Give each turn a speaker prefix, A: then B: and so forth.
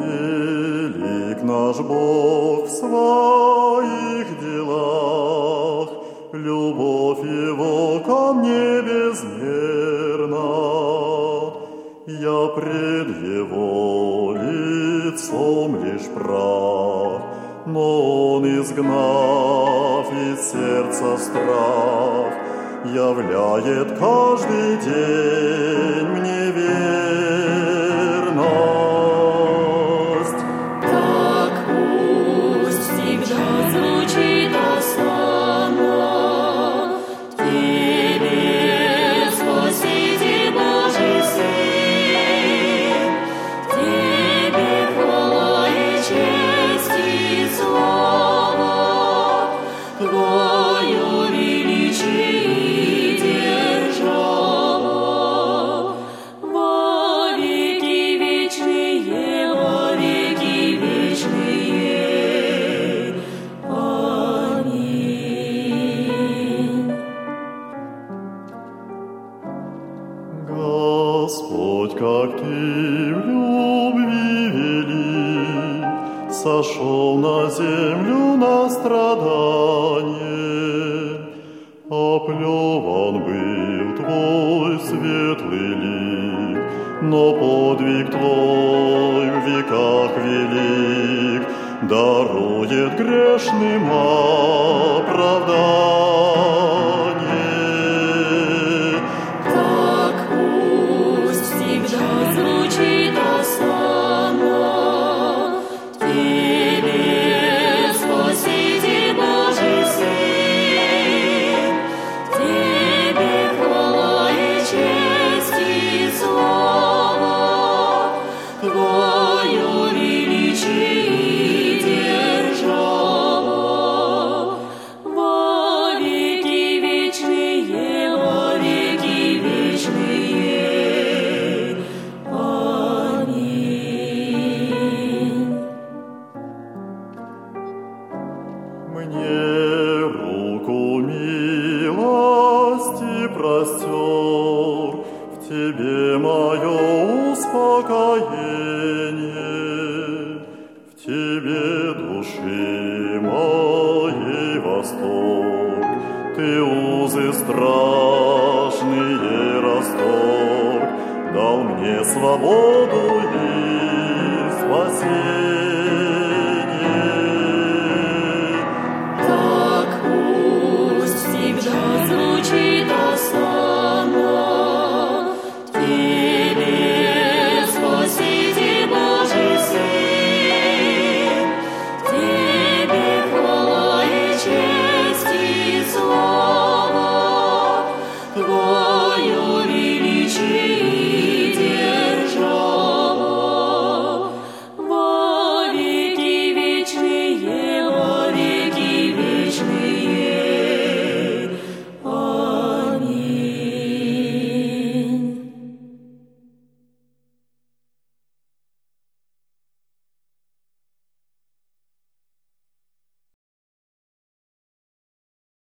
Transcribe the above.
A: Велик наш Бог в своих делах, любовь Его ко мне безмерна. Я пред Его лицом лишь прах, но Он, изгнав из сердца страх, являет каждый день мне верность.
B: Так пусть всегда звучит осанна в Тебе, Спаситель Божий Сын, в Тебе хвала и честь и слава, Твое величие и держава, во веки вечные, во веки вечные. Аминь.
A: Господь, как Ты в любви велик, сошел на землю на страдание. Оплеван был Твой светлый лик, но подвиг Твой в веках велик, дарует грешным оправдание.
B: Так пусть всегда звучит осанна в Тебе, Спаситель Божий Сын, в Тебе хвала и честь и слава, Твое величие и держава, во веки вечные, во веки вечные. Аминь.
A: Мне руку милости простер, в Тебе мое успокоение, в Тебе души моей восторг, Ты узы страшные расторг, дал мне свободу и спасение.